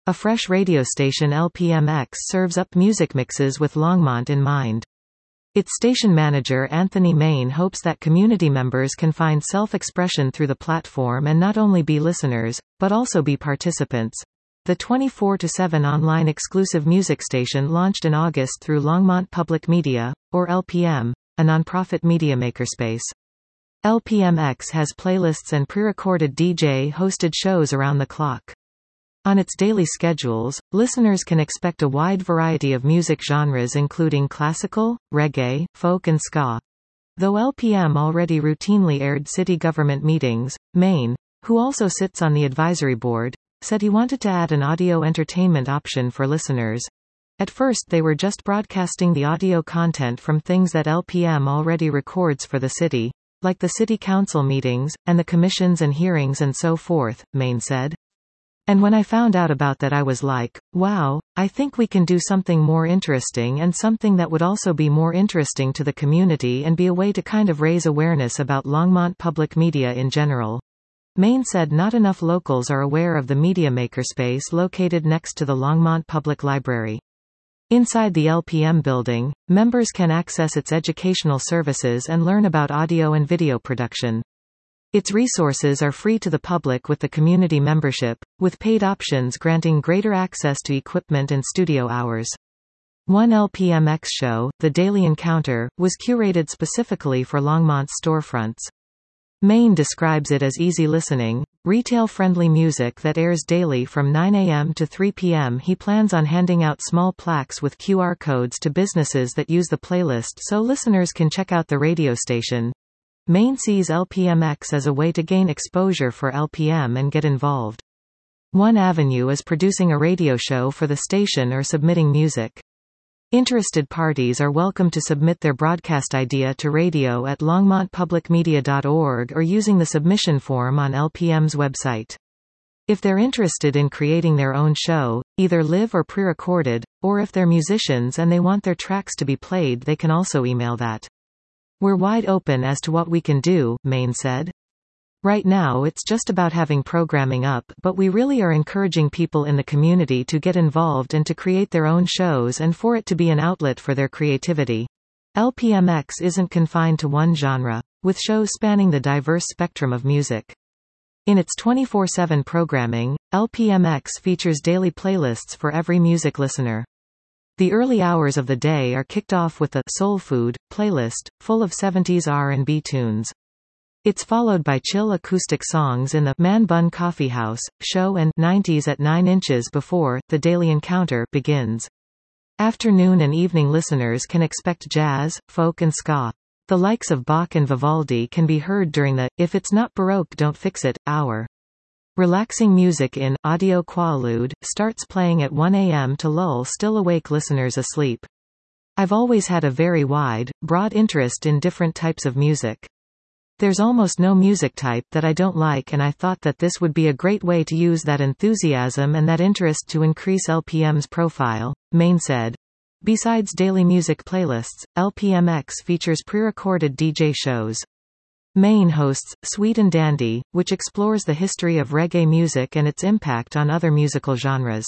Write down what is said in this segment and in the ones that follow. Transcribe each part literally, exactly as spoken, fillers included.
A fresh radio station, L P M X serves up music mixes with Longmont in mind. Its station manager Anthony Main hopes that community members can find self-expression through the platform and not only be listeners, but also be participants. The twenty-four seven online exclusive music station launched in August through Longmont Public Media, or L P M, a nonprofit media makerspace. L P M X has playlists and pre-recorded D J-hosted shows around the clock. On its daily schedules, listeners can expect a wide variety of music genres including classical, reggae, folk and ska. Though L P M already routinely aired city government meetings, Main, who also sits on the advisory board, said he wanted to add an audio entertainment option for listeners. At first they were just broadcasting the audio content from things that L P M already records for the city, like the city council meetings, and the commissions and hearings and so forth, Main said. And when I found out about that I was like, wow, I think we can do something more interesting and something that would also be more interesting to the community and be a way to kind of raise awareness about Longmont Public Media in general. Main said not enough locals are aware of the media makerspace located next to the Longmont Public Library. Inside the L P M building, members can access its educational services and learn about audio and video production. Its resources are free to the public with the community membership, with paid options granting greater access to equipment and studio hours. One L P M X show, The Daily Encounter, was curated specifically for Longmont's storefronts. Main describes it as easy listening, retail-friendly music that airs daily from nine a m to three p m He plans on handing out small plaques with Q R codes to businesses that use the playlist so listeners can check out the radio station. Main sees L P M X as a way to gain exposure for L P M and get involved. One avenue is producing a radio show for the station or submitting music. Interested parties are welcome to submit their broadcast idea to radio at longmont public media dot org or using the submission form on L P M's website. If they're interested in creating their own show, either live or pre-recorded, or if they're musicians and they want their tracks to be played, they can also email that. We're wide open as to what we can do, Main said. Right now it's just about having programming up, but we really are encouraging people in the community to get involved and to create their own shows and for it to be an outlet for their creativity. L P M X isn't confined to one genre, with shows spanning the diverse spectrum of music. In its twenty-four seven programming, L P M X features daily playlists for every music listener. The early hours of the day are kicked off with the Soul Food playlist, full of seventies R and B tunes. It's followed by chill acoustic songs in the Man Bun Coffee House show and nineties at nine inches before The Daily Encounter begins. Afternoon and evening listeners can expect jazz, folk and ska. The likes of Bach and Vivaldi can be heard during the If It's Not Baroque Don't Fix It hour. Relaxing music in Audio Quaalude starts playing at one a m to lull still awake listeners asleep. I've always had a very wide, broad interest in different types of music. There's almost no music type that I don't like, and I thought that this would be a great way to use that enthusiasm and that interest to increase L P M's profile, Main said. Besides daily music playlists, L P M X features pre-recorded D J shows. Main hosts Sweet and Dandy, which explores the history of reggae music and its impact on other musical genres.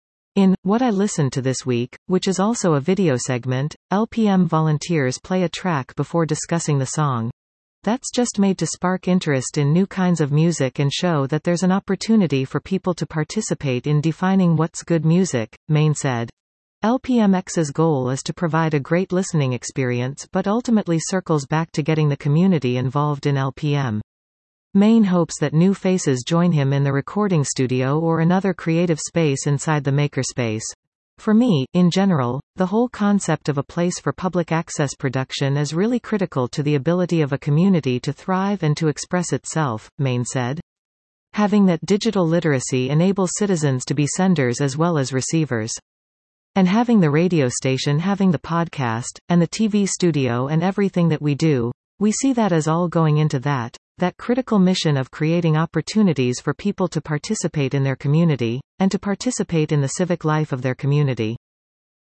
In What I Listened to This Week, which is also a video segment, L P M volunteers play a track before discussing the song. That's just made to spark interest in new kinds of music and show that there's an opportunity for people to participate in defining what's good music, Main said. L P M X's goal is to provide a great listening experience but ultimately circles back to getting the community involved in L P M. Main hopes that new faces join him in the recording studio or another creative space inside the makerspace. For me, in general, the whole concept of a place for public access production is really critical to the ability of a community to thrive and to express itself, Main said. Having that digital literacy enables citizens to be senders as well as receivers. And having the radio station, having the podcast, and the T V studio and everything that we do, we see that as all going into that, that critical mission of creating opportunities for people to participate in their community, and to participate in the civic life of their community.